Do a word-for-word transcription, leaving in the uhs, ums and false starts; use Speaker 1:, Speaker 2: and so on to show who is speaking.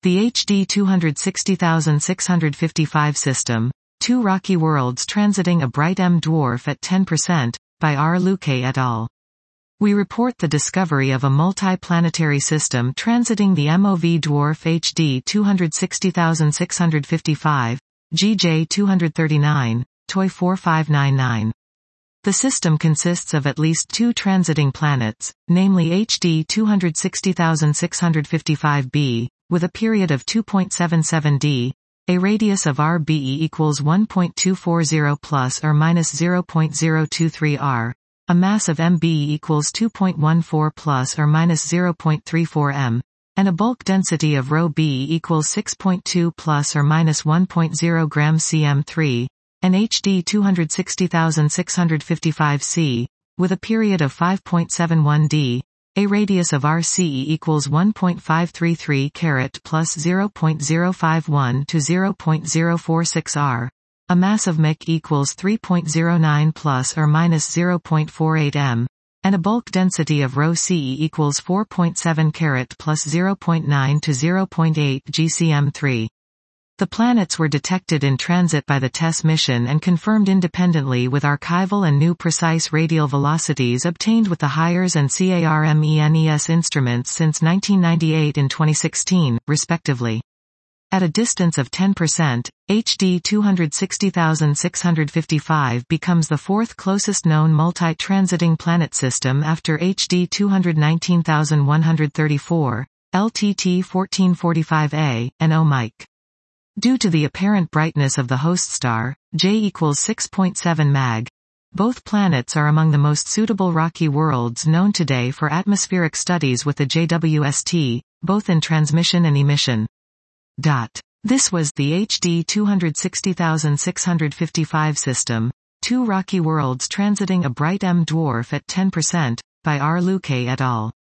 Speaker 1: The H D two hundred sixty thousand six hundred fifty-five system, two rocky worlds transiting a bright M dwarf at ten percent, by R. Luque et al. We report the discovery of a multi-planetary system transiting the M O V dwarf H D two hundred sixty thousand six hundred fifty-five, G J two hundred thirty-nine, T O I four five nine nine. The system consists of at least two transiting planets, namely H D two hundred sixty thousand six hundred fifty-five b, with a period of two point seven seven d, a radius of R B equals one point two four zero plus or minus zero point zero two three r, a mass of M B equals two point one four plus or minus zero point three four m, and a bulk density of ρ B equals six point two plus or minus one point zero grams C M three, and H D two hundred sixty thousand six hundred fifty-five c, with a period of five point seven one d, a radius of R C equals one point five three three carat plus zero point zero five one to zero point zero four six r, a mass of M E C equals three point zero nine plus or minus zero point four eight m, and a bulk density of ρ C equals four point seven carat plus zero point nine to zero point eight g C M three. The planets were detected in transit by the TESS mission and confirmed independently with archival and new precise radial velocities obtained with the HIRES and CARMENES instruments since nineteen ninety-eight and twenty sixteen, respectively. At a distance of ten percent, H D two hundred sixty thousand six hundred fifty-five becomes the fourth closest known multi-transiting planet system after H D two hundred nineteen thousand one hundred thirty-four, L T T fourteen forty-five a, and O M I C. Due to the apparent brightness of the host star, J equals six point seven mag, both planets are among the most suitable rocky worlds known today for atmospheric studies with the J W S T, both in transmission and emission. Dot. This was the H D two hundred sixty thousand six hundred fifty-five system, two rocky worlds transiting a bright M dwarf at ten percent, by R. Luque et al.